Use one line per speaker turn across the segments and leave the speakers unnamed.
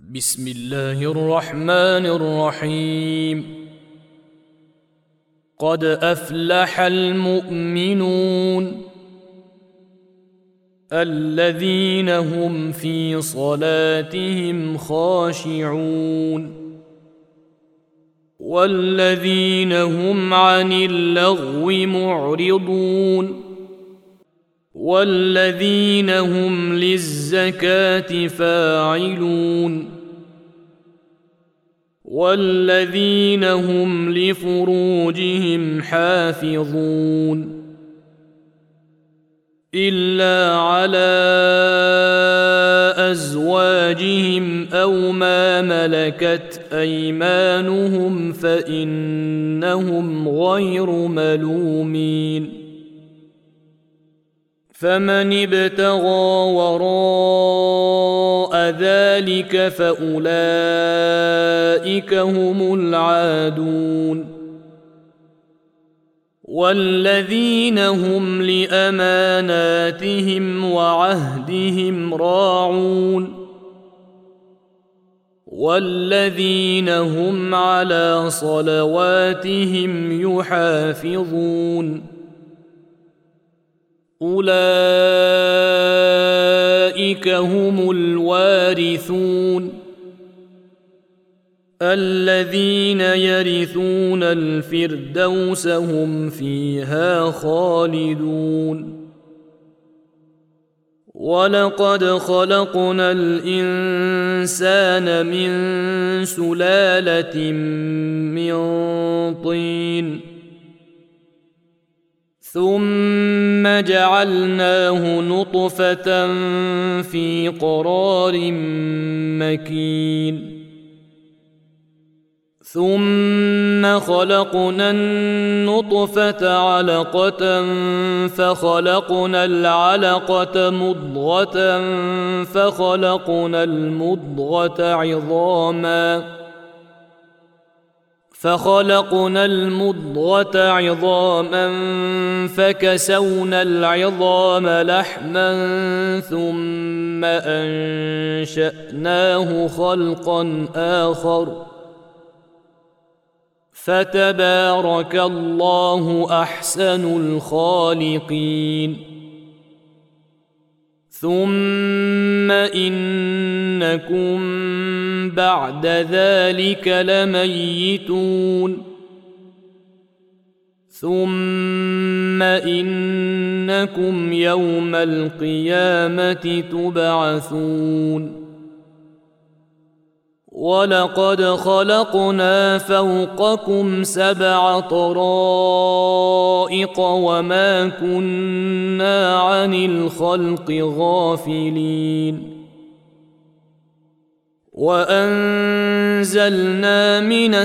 بسم الله الرحمن الرحيم. قد أفلح المؤمنون الذين هم في صلاتهم خاشعون والذين هم عن اللغو معرضون والذين هم للزكاة فاعلون والذين هم لفروجهم حافظون إلا على أزواجهم أو ما ملكت أيمانهم فإنهم غير ملومين. فمن ابتغى وراء ذلك فأولئك هم العادون. والذين هم لأماناتهم وعهدهم راعون والذين هم على صلواتهم يحافظون. أولئك هم الوارثون الذين يرثون الفردوس هم فيها خالدون. ولقد خلقنا الإنسان من سلالة من طين ثم جعلناه نطفة في قرار مكين ثم خلقنا النطفة علقة فخلقنا العلقة مضغة فخلقنا المضغة عظاما فكسونا العظام لحما ثم أنشأناه خلقا آخر فتبارك الله أحسن الخالقين. ثم إنكم بعد ذلك لميتون ثم إنكم يوم القيامة تبعثون. ولقد خلقنا فوقكم 7 طرائق وما كنا عن الخلق غافلين. وأنزلنا من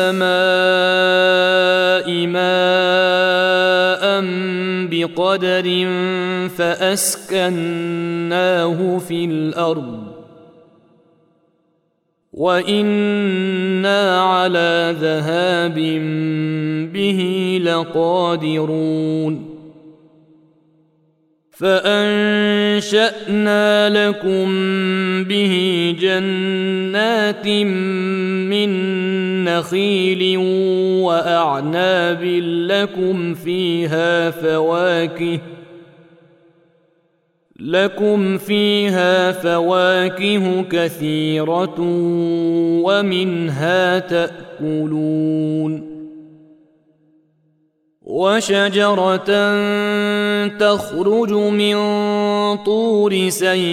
السماء ماء بقدر فأسكناه في الأرض وإنا على ذهاب به لقادرون. فأنشأنا لكم به جنات من نخيل وأعناب لكم فيها فواكه كثيرة ومنها تأكلون. وشجرة تخرج من طور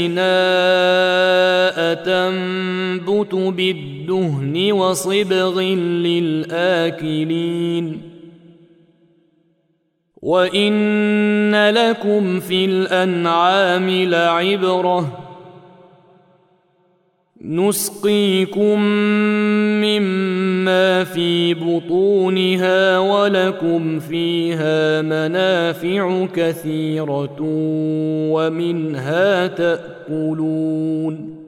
سيناء تنبت بالدهن وصبغ للآكلين. وإن لكم في الأنعام لعبرة نسقيكم مما في بطونها ولكم فيها منافع كثيرة ومنها تأكلون.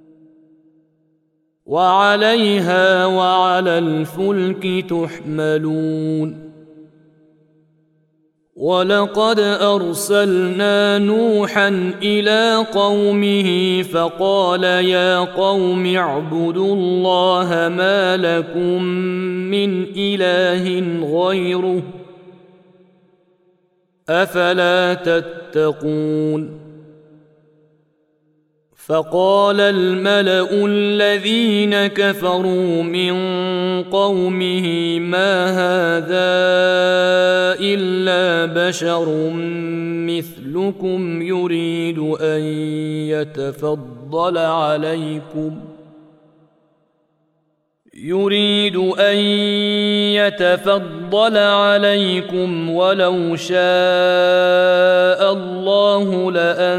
وعليها وعلى الفلك تحملون. ولقد أرسلنا نوحا إلى قومه فقال يا قوم اعبدوا الله ما لكم من إله غيره أفلا تتقون فقال الملأ الذين كفروا من قومه ما هذا إلا بشر مثلكم يريد أن يتفضل عليكم ولو شاء الله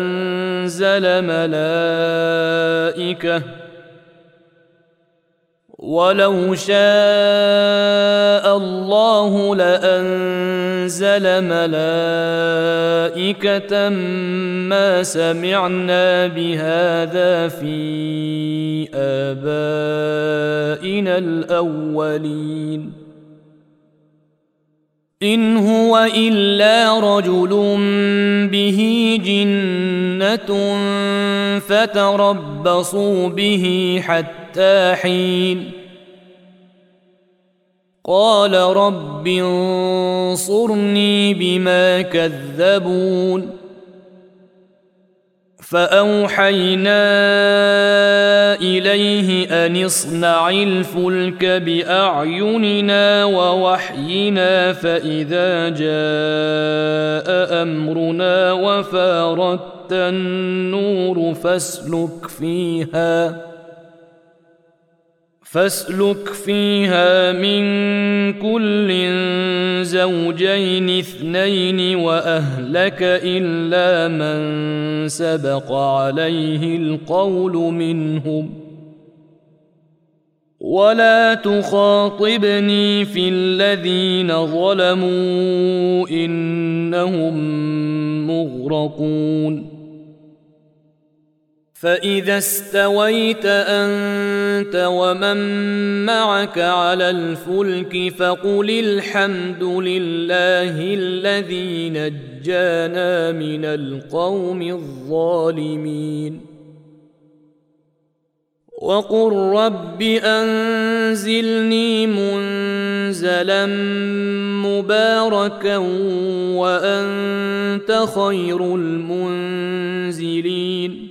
لأنزل ملائكة ما سمعنا بهذا في آبائنا الأولين إن هو إلا رجل به جنة فتربصوا به حتى حين قال رب انصرني بما كذبون فأوحينا إليه أن اصنع الفلك بأعيننا ووحينا فإذا جاء أمرنا وفارت النور فاسلك فيها من كل زوجين اثنين وأهلك إلا من سبق عليه القول منهم ولا تخاطبني في الذين ظلموا إنهم مغرقون فإذا استويت أنت ومن معك على الفلك فقل الحمد لله الذي نجانا من القوم الظالمين وقل رب أنزلني منزلا مباركا وأنت خير المنزلين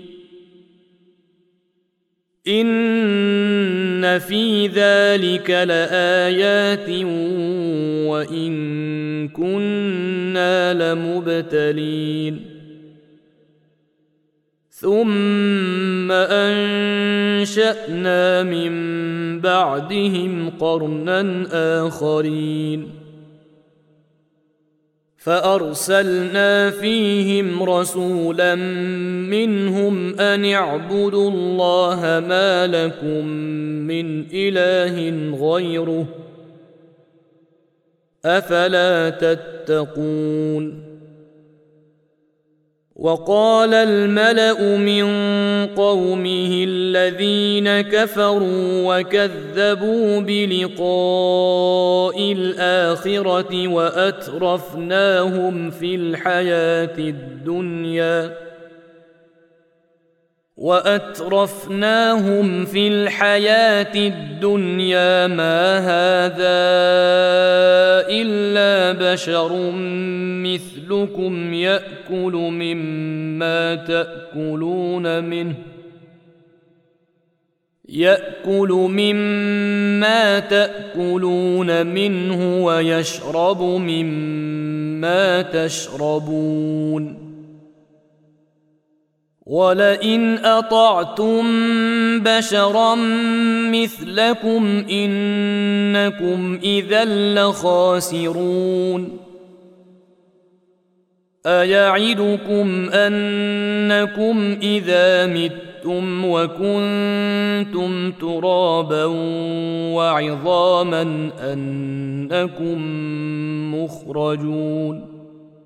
إن في ذلك لآيات وإن كنا لمبتلين ثم أنشأنا من بعدهم قرنا آخرين فأرسلنا فيهم رسولا منهم أن اعبدوا الله ما لكم من إله غيره أفلا تتقون وقال الملأ من قومه الذين كفروا وكذبوا بلقاء الآخرة وأترفناهم في الحياة الدنيا ما هذا إلا بشر مثلكم يأكل مما تأكلون منه ويشرب مما تشربون ولئن أطعتم بشرا مثلكم إنكم إذا لخاسرون أيعدكم أنكم إذا متم وكنتم ترابا وعظاما أنكم مخرجون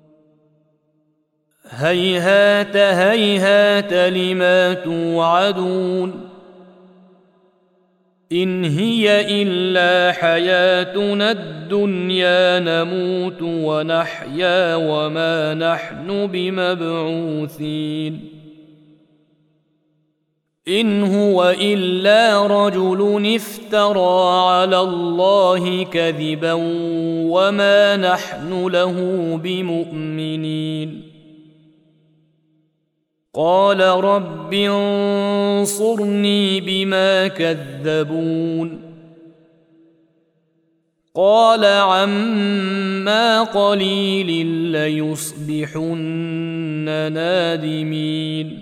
هيهات هيهات لما توعدون إن هي إلا حياتنا الدنيا نموت ونحيا وما نحن بمبعوثين إن هو إلا رجل افترى على الله كذبا وما نحن له بمؤمنين قال رب انصرني بما كذبون قال عما قليل ليصبحن نادمين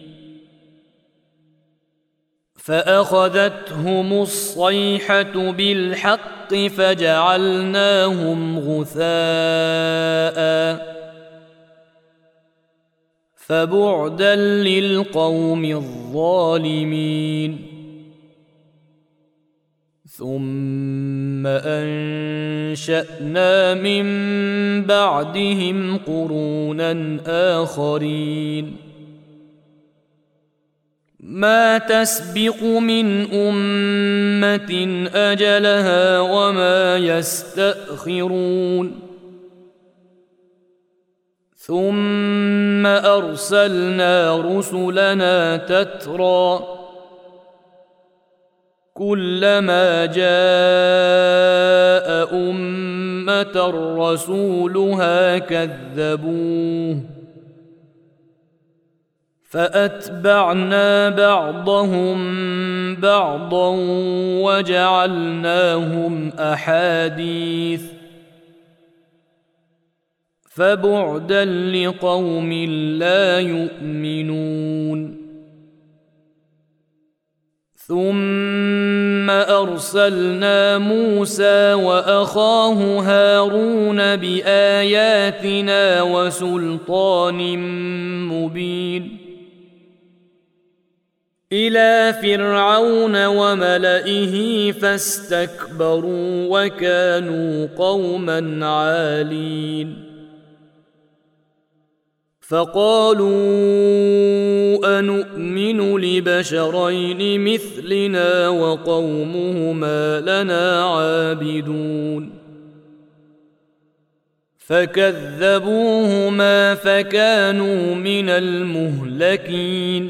فأخذتهم الصيحة بالحق فجعلناهم غثاء فبعدا للقوم الظالمين ثم أنشأنا من بعدهم قرونا آخرين ما تسبق من أمة أجلها وما يستأخرون ثم أرسلنا رسلنا تترى كلما جاء أمة رسولها كذبوه فأتبعنا بعضهم بعضا وجعلناهم أحاديث فبعدا لقوم لا يؤمنون ثم أرسلنا موسى وأخاه هارون بآياتنا وسلطان مبين إلى فرعون وملئه فاستكبروا وكانوا قوما عالين فقالوا أنؤمن لبشرين مثلنا وقومهما لنا عابدون فكذبوهما فكانوا من المهلكين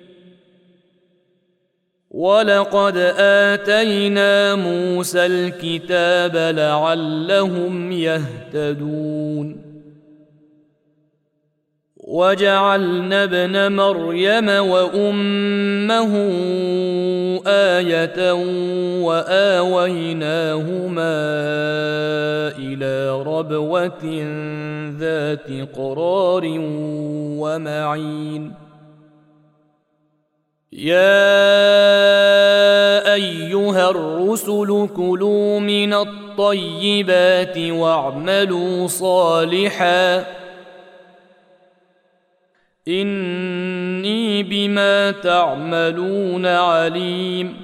ولقد آتينا موسى الكتاب لعلهم يهتدون وجعلنا ابن مريم وأمه آية وآويناهما إلى ربوة ذات قرار ومعين يا أيها الرسل كلوا من الطيبات واعملوا صالحا إني بما تعملون عليم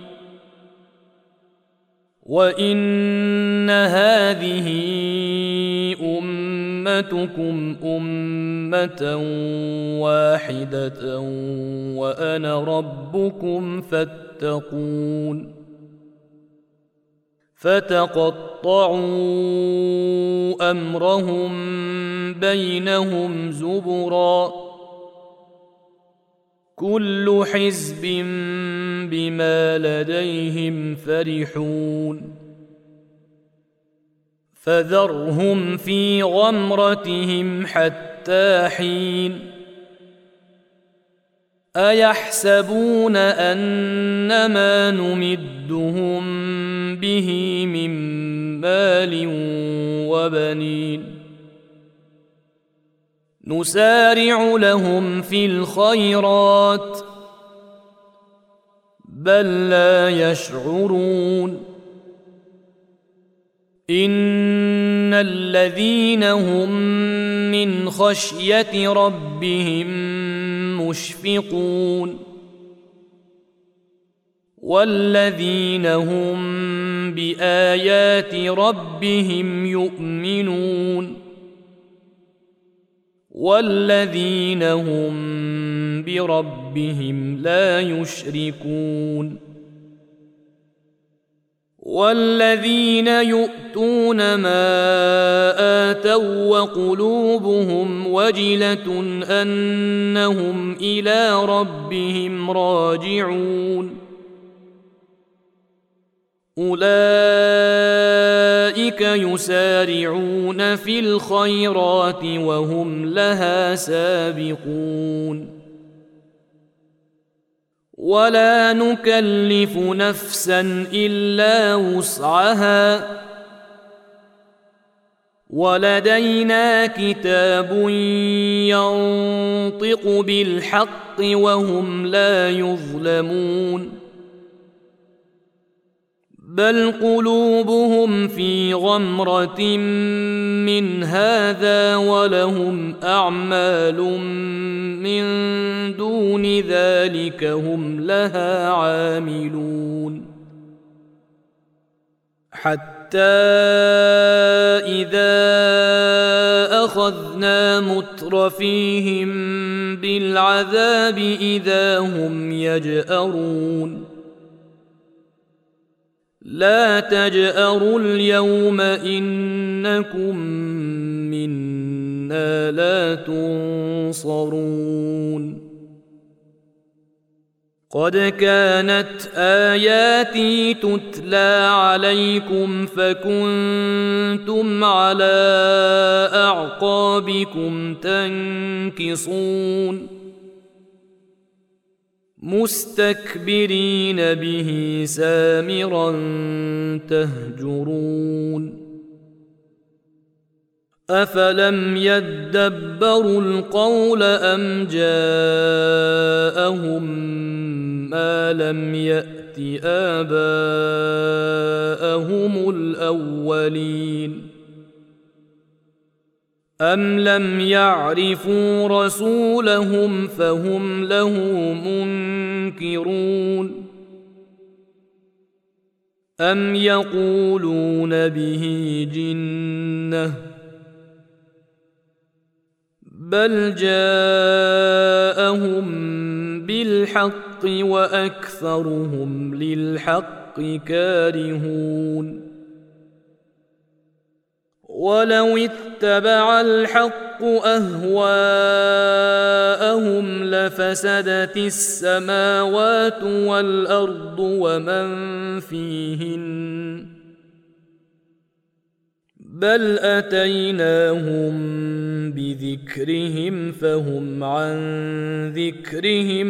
وإن هذه أمتكم أمة واحدة وأنا ربكم فاتقون فتقطعوا أمرهم بينهم زبرا كل حزب بما لديهم فرحون فذرهم في غمرتهم حتى حين أيحسبون أنما نمدهم به من مال وبنين نسارع لهم في الخيرات بل لا يشعرون إن الذين هم من خشية ربهم مشفقون والذين هم بآيات ربهم يؤمنون والذين هم بربهم لا يشركون والذين يؤتون ما آتوا وقلوبهم وجلة أنهم إلى ربهم راجعون أولئك يسارعون في الخيرات وهم لها سابقون ولا نكلف نفسا إلا وسعها ولدينا كتاب ينطق بالحق وهم لا يظلمون بل قلوبهم في غمرة من هذا ولهم أعمال من دون ذلك هم لها عاملون حتى إذا أخذنا مترفيهم بالعذاب إذا هم يجأرون لا تجأروا اليوم إنكم منا لا تنصرون قد كانت آياتي تتلى عليكم فكنتم على أعقابكم تنكصون مستكبرين به سامرا تهجرون أفلم يدبروا القول أم جاءهم ما لم يأت آباءهم الأولين أم لم يعرفوا رسولهم فهم له منكرون أم يقولون به جنة بل جاءهم بالحق وأكثرهم للحق كارهون ولو اتبع الحق أهواءهم لفسدت السماوات والأرض ومن فيهن بل أتيناهم بذكرهم فهم عن ذكرهم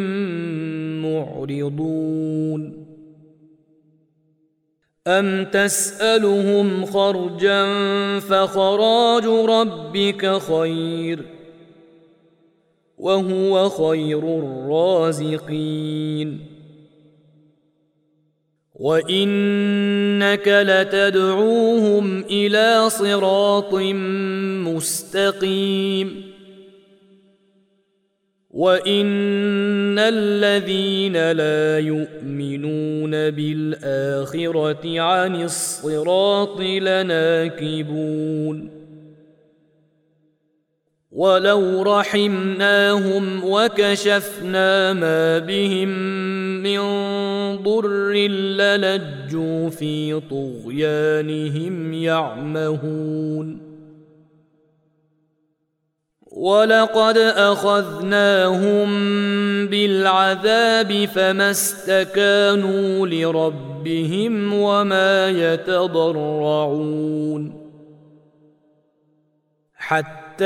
معرضون أم تسألهم خرجا فخراج ربك خير وهو خير الرازقين وإنك لتدعوهم إلى صراط مستقيم وإن الذين لا يؤمنون بالآخرة عن الصراط لناكبون ولو رحمناهم وكشفنا ما بهم من ضر للجوا في طغيانهم يعمهون ولقد أخذناهم بالعذاب فما استكانوا لربهم وما يتضرعون حتى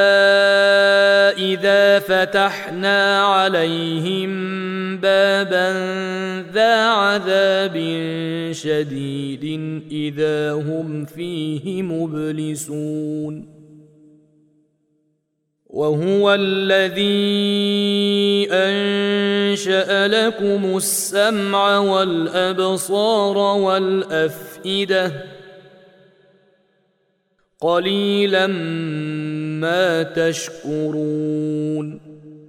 إذا فتحنا عليهم بابا ذا عذاب شديد إذا هم فيه مبلسون وهو الذي أنشأ لكم السمع والأبصار والأفئدة قليلا ما تشكرون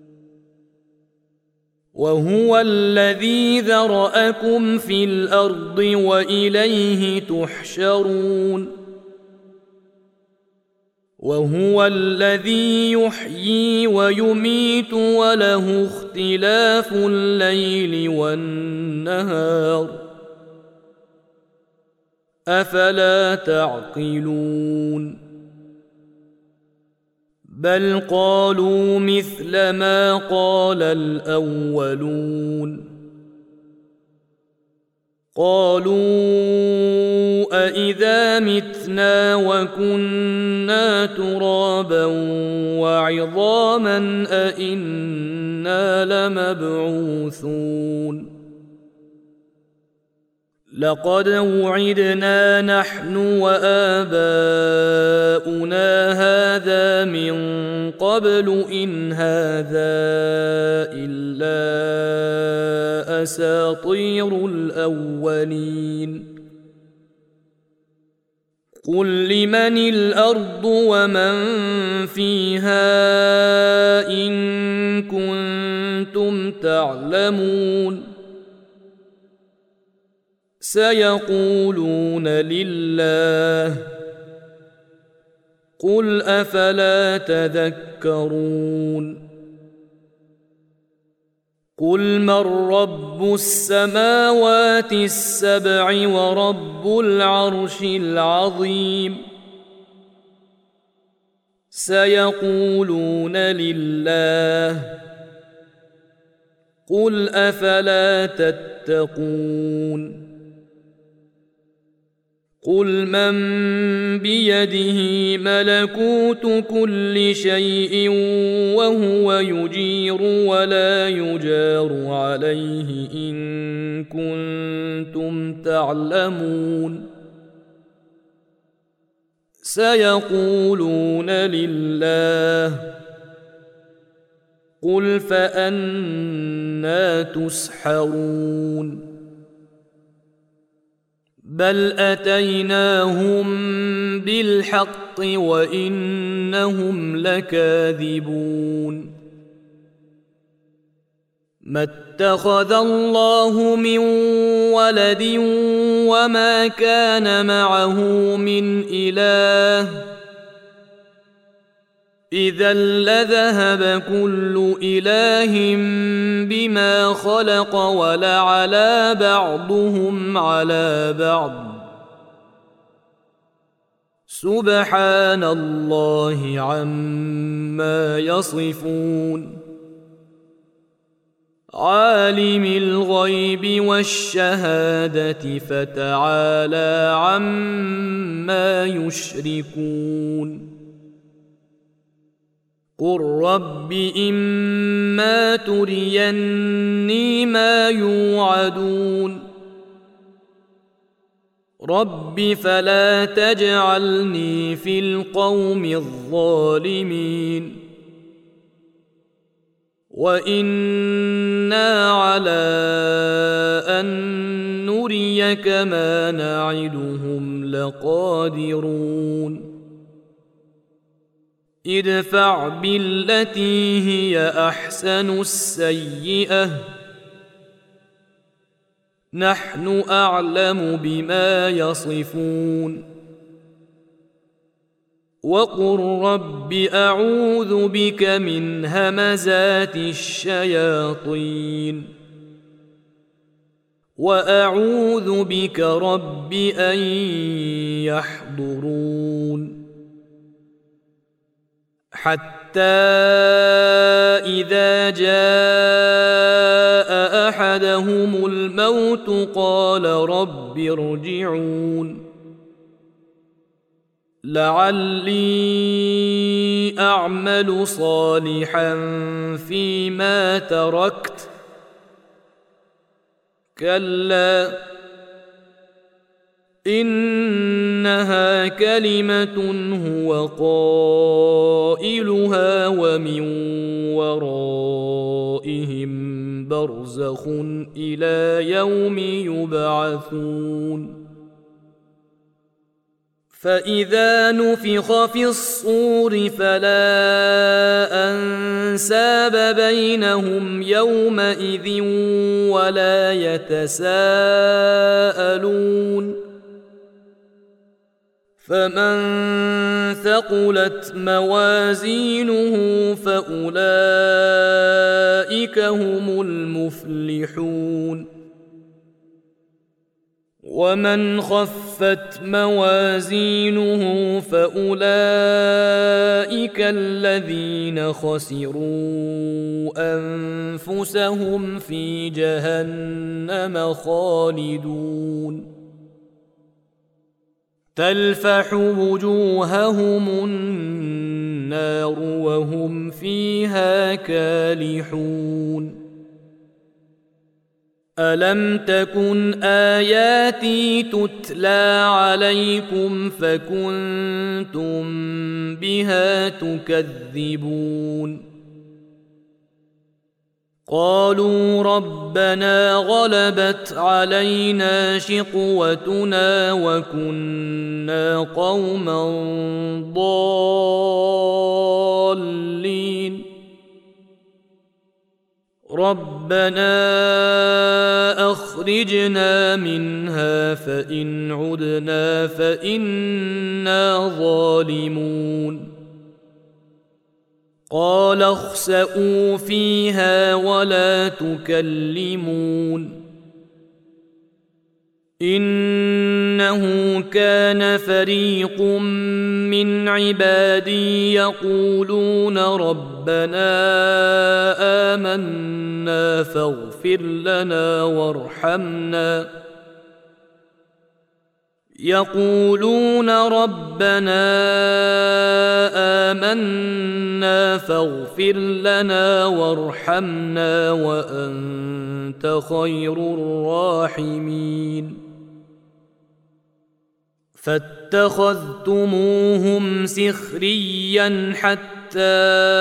وهو الذي ذرأكم في الأرض وإليه تحشرون وهو الذي يحيي ويميت وله اختلاف الليل والنهار أفلا تعقلون بل قالوا مثل ما قال الأولون قالوا أإذا متنا وكنا ترابا وعظاما أإنا لمبعوثون لقد وعدنا نحن وآباؤنا هذا من قبل إن هذا إلا أساطير الأولين قل لمن الأرض ومن فيها إن كنتم تعلمون سيقولون لله قل أفلا تذكرون قل من رب السماوات السبع ورب العرش العظيم سيقولون لله قل أفلا تتقون قل من بيده ملكوت كل شيء وهو يجير ولا يجار عليه إن كنتم تعلمون سيقولون لله قل فأنى تسحرون بل أتيناهم بالحق وإنهم لكاذبون ما اتخذ الله من ولد وما كان معه من إله إذا لذهب كل إله بما خلق ولعلى بعضهم على بعض سبحان الله عما يصفون عالم الغيب والشهادة فتعالى عما يشركون قل رب إما تريني ما يوعدون رب فلا تجعلني في القوم الظالمين وإنا على أن نريك ما نعدهم لقادرون ادفع بالتي هي أحسن السيئة نحن أعلم بما يصفون وقل رب أعوذ بك من همزات الشياطين وأعوذ بك رب أن يحضرون حتى إذا جاء أحدهم الموت قال رب ارجعون لعلي أعمل صالحا فيما تركت كلا إنها كلمة هو قائلها ومن ورائهم برزخ إلى يوم يبعثون فإذا نفخ في الصور فلا أنساب بينهم يومئذ ولا يتساءلون فمن ثقلت موازينه فأولئك هم المفلحون ومن خفت موازينه فأولئك الذين خسروا أنفسهم في جهنم خالدون تلفح وجوههم النار وهم فيها كالحون ألم تكن آياتي تتلى عليكم فكنتم بها تكذبون قالوا ربنا غلبت علينا شقوتنا وكنا قوما ضالين ربنا أخرجنا منها فإن عدنا فإنا ظالمون قال اخسئوا فيها ولا تكلمون إنه كان فريق من عبادي يقولون ربنا آمنا فاغفر لنا وارحمنا يقولون ربنا آمنا فاغفر لنا وارحمنا وأنت خير الراحمين فاتخذتموهم سخريا حتى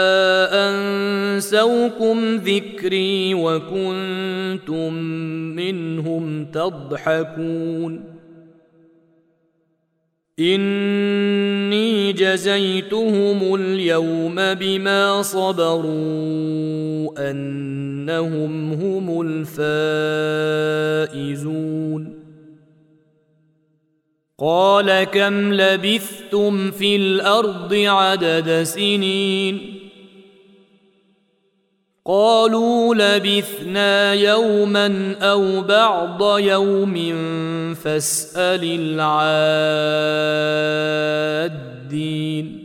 أنسوكم ذكري وكنتم منهم تضحكون إني جزيتهم اليوم بما صبروا أنهم هم الفائزون قال كم لبثتم في الأرض عدد سنين قالوا لبثنا يوما أو بعض يوم فاسأل العادين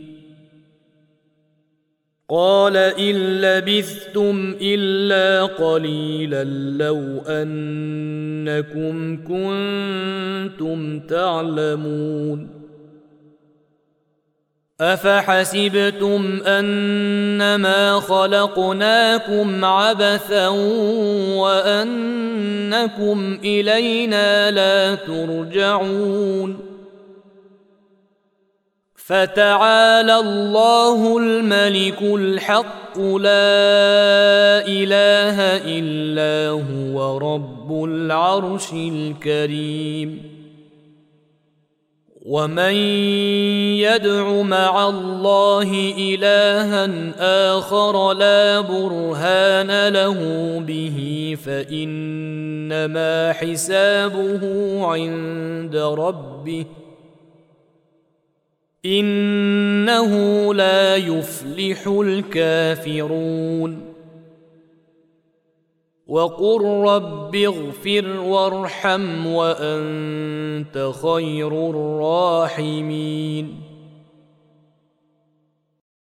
قال إن لبثتم إلا قليلا لو أنكم كنتم تعلمون أفحسبتم أنما خلقناكم عبثا وأنكم إلينا لا ترجعون فتعالى الله الملك الحق لا إله إلا هو رب العرش الكريم ومن يدع مع الله إلها آخر لا برهان له به فإنما حسابه عند ربه إنه لا يفلح الكافرون وقل رب اغفر وارحم وأنت خير الراحمين